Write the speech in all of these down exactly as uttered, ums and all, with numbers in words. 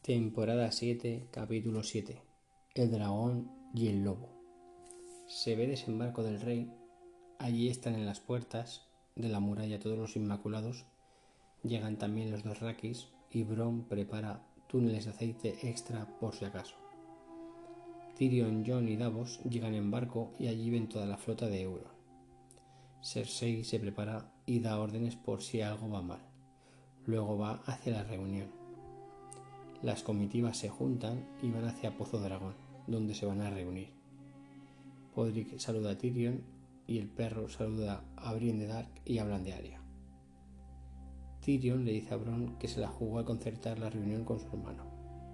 Temporada siete, capítulo siete. El dragón y el lobo. Se ve desembarco del rey. Allí están en las puertas de la muralla todos los inmaculados. Llegan también los dos Rakis y Bronn prepara túneles de aceite extra por si acaso. Tyrion, Jon y Davos llegan en barco y allí ven toda la flota de Euron. Cersei se prepara y da órdenes por si algo va mal. Luego va hacia la reunión. Las comitivas se juntan y van hacia Pozo Dragón, donde se van a reunir. Podrick saluda a Tyrion y el perro saluda a Brienne de Dark y hablan de Arya. Tyrion le dice a Bronn que se la jugó al concertar la reunión con su hermano.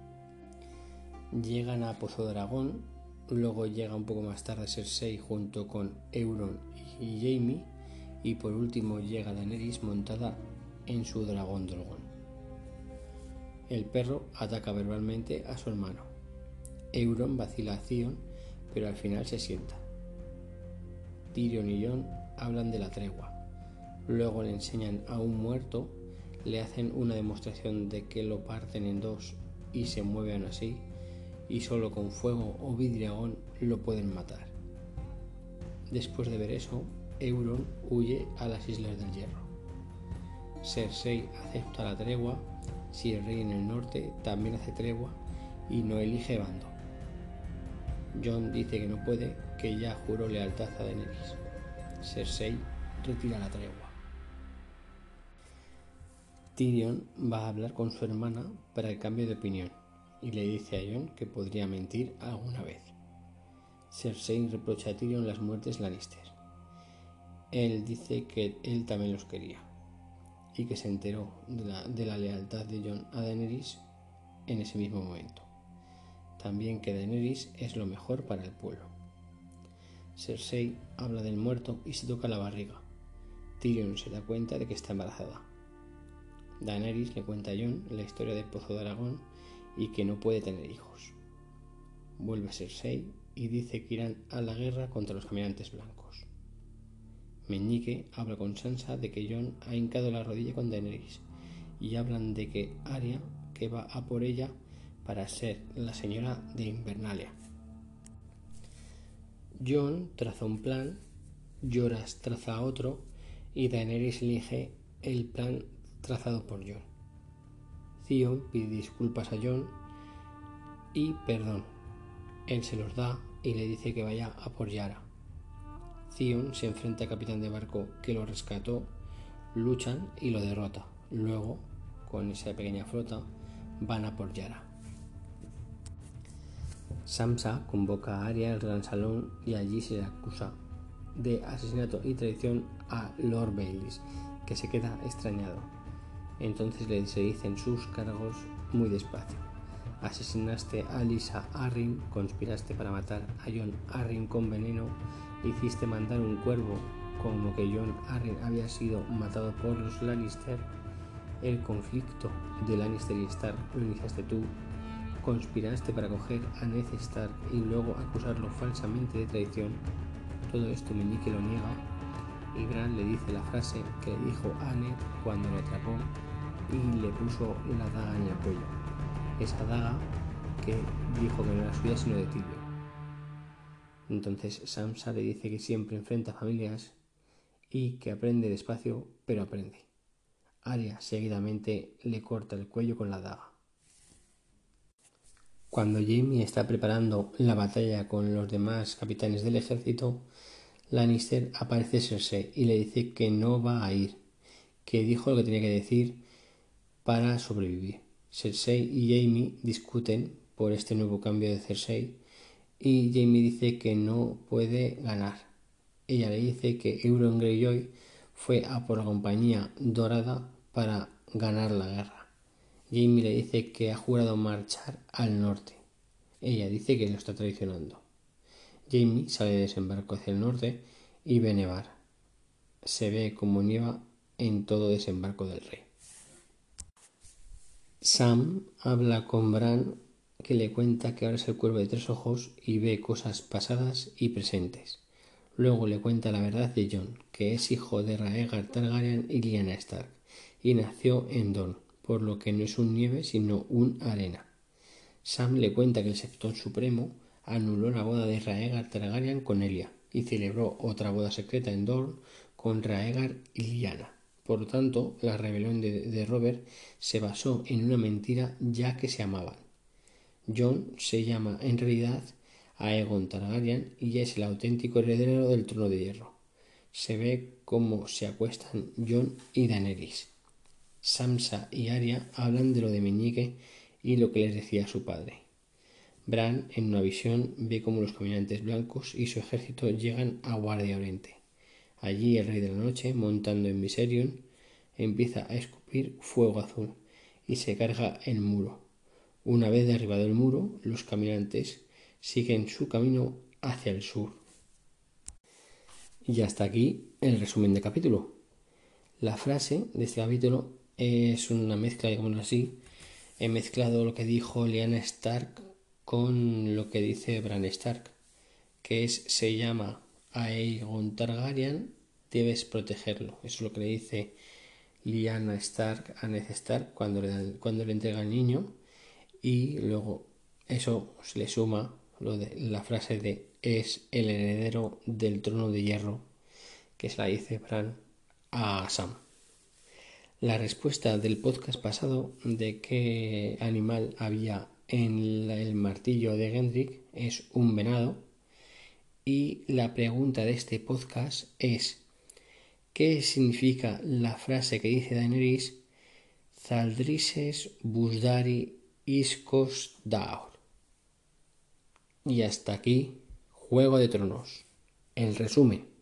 Llegan a Pozo Dragón, luego llega un poco más tarde Cersei junto con Euron y Jaime y por último llega Daenerys montada en su dragón Drogon. El perro ataca verbalmente a su hermano. Euron vacila a Theon, pero al final se sienta. Tyrion y Jon hablan de la tregua. Luego le enseñan a un muerto, le hacen una demostración de que lo parten en dos y se mueven así, y solo con fuego o vidriagón lo pueden matar. Después de ver eso, Euron huye a las Islas del Hierro. Cersei acepta la tregua si el rey en el norte también hace tregua y no elige bando. Jon dice que no puede, que ya juró lealtad a Daenerys. Cersei retira la tregua. Tyrion va a hablar con su hermana para el cambio de opinión y le dice a Jon que podría mentir alguna vez. Cersei reprocha a Tyrion las muertes Lannister. Él dice que él también los quería y que se enteró de la, de la lealtad de Jon a Daenerys en ese mismo momento. También que Daenerys es lo mejor para el pueblo. Cersei habla del muerto y se toca la barriga. Tyrion se da cuenta de que está embarazada. Daenerys le cuenta a Jon la historia de Pozo Dragón y que no puede tener hijos. Vuelve Cersei y dice que irán a la guerra contra los caminantes blancos. Meñique habla con Sansa de que Jon ha hincado la rodilla con Daenerys y hablan de que Arya que va a por ella para ser la señora de Invernalia. Jon traza un plan, Jorah traza otro y Daenerys elige el plan trazado por Jon. Theon pide disculpas a Jon y perdón. Él se los da y le dice que vaya a por Yara. Theon se enfrenta al capitán de barco que lo rescató, luchan y lo derrota. Luego, con esa pequeña flota, van a por Yara. Sansa convoca a Arya al gran salón y allí se le acusa de asesinato y traición a Lord Baelys, que se queda extrañado. Entonces le se dicen sus cargos muy despacio. Asesinaste a Lysa Arryn, conspiraste para matar a Jon Arryn con veneno, hiciste mandar un cuervo como que Jon Arryn había sido matado por los Lannister, el conflicto de Lannister y Stark lo iniciaste tú, conspiraste para coger a Ned Stark y luego acusarlo falsamente de traición. Todo esto Meñique lo niega y Bran le dice la frase que le dijo a Ned cuando lo atrapó y le puso la daga en el cuello. Esa daga que dijo que no era suya sino de Tyrion. Entonces Sansa le dice que siempre enfrenta familias y que aprende despacio, pero aprende. Arya seguidamente le corta el cuello con la daga. Cuando Jaime está preparando la batalla con los demás capitanes del ejército, Lannister aparece Cersei y le dice que no va a ir, que dijo lo que tenía que decir para sobrevivir. Cersei y Jaime discuten por este nuevo cambio de Cersei y Jaime dice que no puede ganar. Ella le dice que Euron Greyjoy fue a por la compañía dorada para ganar la guerra. Jaime le dice que ha jurado marchar al norte. Ella dice que lo está traicionando. Jaime sale de desembarco hacia el norte y ve nevar. Se ve como nieva en todo desembarco del rey. Sam habla con Bran, que le cuenta que ahora es el cuervo de tres ojos y ve cosas pasadas y presentes. Luego le cuenta la verdad de Jon, que es hijo de Rhaegar Targaryen y Lyanna Stark, y nació en Dorne, por lo que no es un nieve sino un arena. Sam le cuenta que el Septón Supremo anuló la boda de Rhaegar Targaryen con Elia y celebró otra boda secreta en Dorne con Rhaegar y Lyanna. Por lo tanto, la rebelión de, de Robert se basó en una mentira, ya que se amaban. Jon se llama en realidad Aegon Targaryen y es el auténtico heredero del trono de hierro. Se ve cómo se acuestan Jon y Daenerys. Sansa y Arya hablan de lo de Meñique y lo que les decía su padre. Bran, en una visión, ve cómo los caminantes blancos y su ejército llegan a Guardia Oriente. Allí el Rey de la Noche, montando en Viserion, empieza a escupir fuego azul y se carga el muro. Una vez derribado el muro, los caminantes siguen su camino hacia el sur. Y hasta aquí el resumen del capítulo. La frase de este capítulo es una mezcla, digámoslo así. He mezclado lo que dijo Lyanna Stark con lo que dice Bran Stark, que es, se llama Aegon Targaryen, debes protegerlo. Eso es lo que le dice Lyanna Stark a Ned Stark cuando le, dan, cuando le entrega al niño, y luego eso se le suma lo de la frase de es el heredero del trono de hierro, que se la dice Bran a Sam. La respuesta del podcast pasado de qué animal había en el martillo de Gendry es un venado. Y la pregunta de este podcast es: ¿qué significa la frase que dice Daenerys? Zaldrises busdari iskos daur. Y hasta aquí, Juego de Tronos. El resumen.